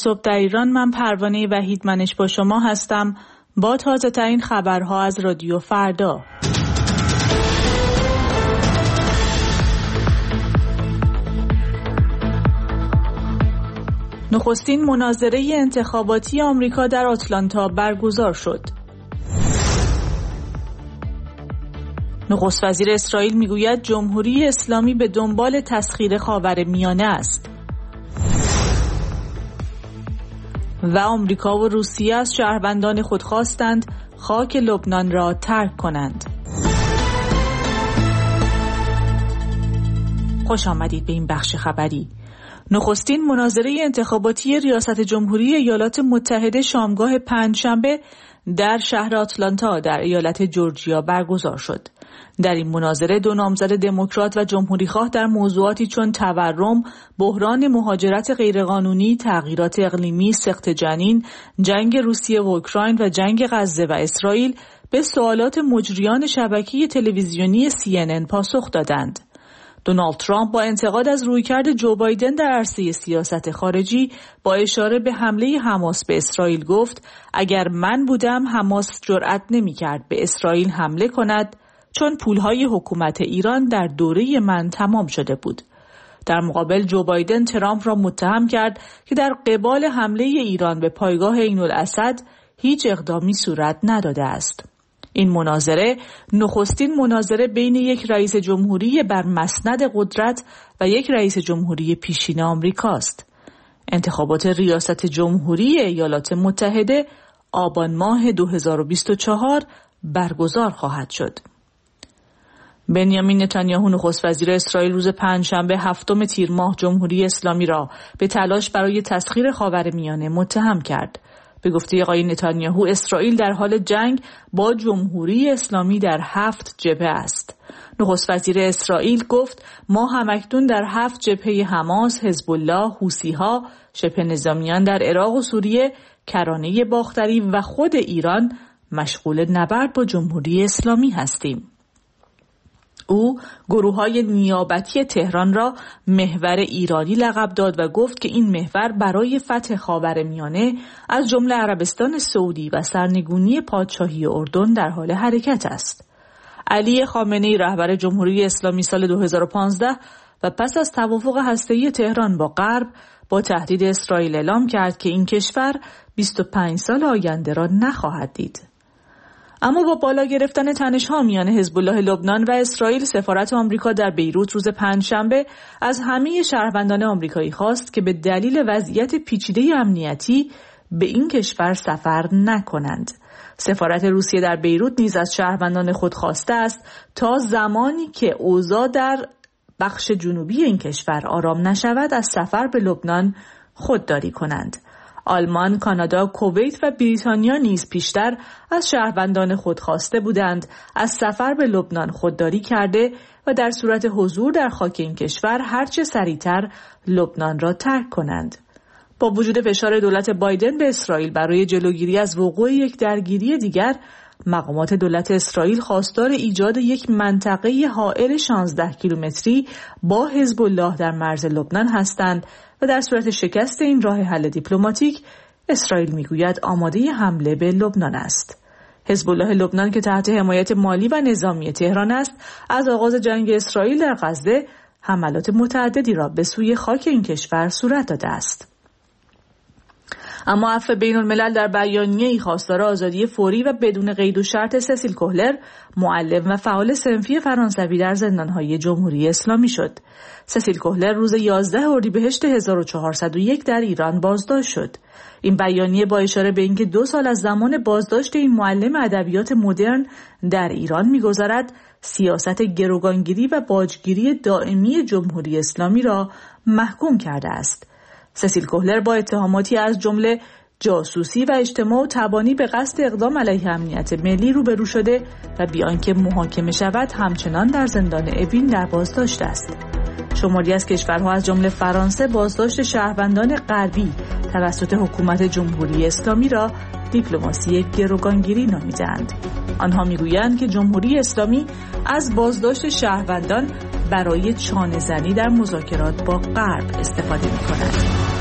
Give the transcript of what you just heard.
صبح در ایران. من پروانه وحیدمنش با شما هستم با تازه ترین خبرها از رادیو فردا. نخستین مناظره انتخاباتی آمریکا در آتلانتا برگزار شد. نخست وزیر اسرائیل میگوید جمهوری اسلامی به دنبال تسخیر خاورمیانه است. و آمریکا و روسیه از شهروندان خود خواستند خاک لبنان را ترک کنند. خوش آمدید به این بخش خبری. نخستین مناظره انتخاباتی ریاست جمهوری ایالات متحده شامگاه پنجشنبه در شهر آتلانتا در ایالت جورجیا برگزار شد. در این مناظره دو نامزد دموکرات و جمهوریخواه در موضوعاتی چون تورم، بحران مهاجرت غیرقانونی، تغییرات اقلیمی، سقط جنین، جنگ روسیه و اوکراین و جنگ غزه و اسرائیل به سوالات مجریان شبکه تلویزیونی CNN پاسخ دادند. دونالد ترامپ با انتقاد از رویکرد جو بایدن در عرصه سیاست خارجی با اشاره به حمله حماس به اسرائیل گفت اگر من بودم حماس جرأت نمی‌کرد به اسرائیل حمله کند چون پولهای حکومت ایران در دوره من تمام شده بود. در مقابل جو بایدن ترامپ را متهم کرد که در قبال حمله ایران به پایگاه عین‌الاسد هیچ اقدامی صورت نداده است. این مناظره نخستین مناظره بین یک رئیس جمهوری بر مسند قدرت و یک رئیس جمهوری پیشین آمریکاست. انتخابات ریاست جمهوری ایالات متحده آبان ماه 2024 برگزار خواهد شد. بنیامین نتانیاهو نخست وزیر اسرائیل روز پنجشنبه 7 تیر ماه جمهوری اسلامی را به تلاش برای تسخیر خاورمیانه متهم کرد. به گفته آقای نتانیاهو اسرائیل در حال جنگ با جمهوری اسلامی در 7 جبهه است. نخست وزیر اسرائیل گفت ما همکنون در 7 جبهه حماس، حزب الله، حوثی‌ها، شبه نظامیان در عراق و سوریه، کرانه باختری و خود ایران مشغول نبرد با جمهوری اسلامی هستیم. او گروه‌های نیابتی تهران را محور ایرانی لقب داد و گفت که این محور برای فتح خاورمیانه از جمله عربستان سعودی و سرنگونی پادشاهی اردن در حال حرکت است. علی خامنه‌ای رهبر جمهوری اسلامی سال 2015 و پس از توافق هسته‌ای تهران با غرب با تهدید اسرائیل اعلام کرد که این کشور 25 سال آینده را نخواهد دید. اما با بالا گرفتن تنش‌ها میان حزب الله لبنان و اسرائیل، سفارت آمریکا در بیروت روز پنجشنبه از همه شهروندان آمریکایی خواست که به دلیل وضعیت پیچیده امنیتی به این کشور سفر نکنند. سفارت روسیه در بیروت نیز از شهروندان خود خواسته است تا زمانی که اوضاع در بخش جنوبی این کشور آرام نشود از سفر به لبنان خودداری کنند. آلمان، کانادا، کویت و بریتانیا نیز پیشتر از شهروندان خود خواسته بودند از سفر به لبنان خودداری کرده و در صورت حضور در خاک این کشور هرچه سریعتر لبنان را ترک کنند. با وجود فشار دولت بایدن به اسرائیل برای جلوگیری از وقوع یک درگیری دیگر، مقامات دولت اسرائیل خواستار ایجاد یک منطقه حائل 16 کیلومتری با حزب الله در مرز لبنان هستند و در صورت شکست این راه حل دیپلماتیک اسرائیل میگوید آماده حمله به لبنان است. حزب الله لبنان که تحت حمایت مالی و نظامی تهران است، از آغاز جنگ اسرائیل در غزه حملات متعددی را به سوی خاک این کشور صورت داده است. اما عفو بین الملل در بیانیه‌ای خواستار آزادی فوری و بدون قید و شرط سسیل کوهلر، معلم و فعال صنفی فرانسوی در زندان‌های جمهوری اسلامی شد. سسیل کوهلر روز 11 اردیبهشت 1401 در ایران بازداشت شد. این بیانیه با اشاره به اینکه 2 سال از زمان بازداشت این معلم ادبیات مدرن در ایران می‌گذرد، سیاست گروگانگیری و باجگیری دائمی جمهوری اسلامی را محکوم کرده است. سسیل کوهلر با اتهاماتی از جمله جاسوسی و اجتماع و تبانی به قصد اقدام علیه امنیت ملی روبرو شده و بی آنکه محاکمه شود همچنان در زندان اوین در بازداشت است. شماری از کشورها از جمله فرانسه بازداشت شهروندان غربی توسط حکومت جمهوری اسلامی را دیپلماسی گروگانگیری نامیدند. آنها میگویند که جمهوری اسلامی از بازداشت شهروندان برای چانه‌زنی در مذاکرات با غرب استفاده می‌کند.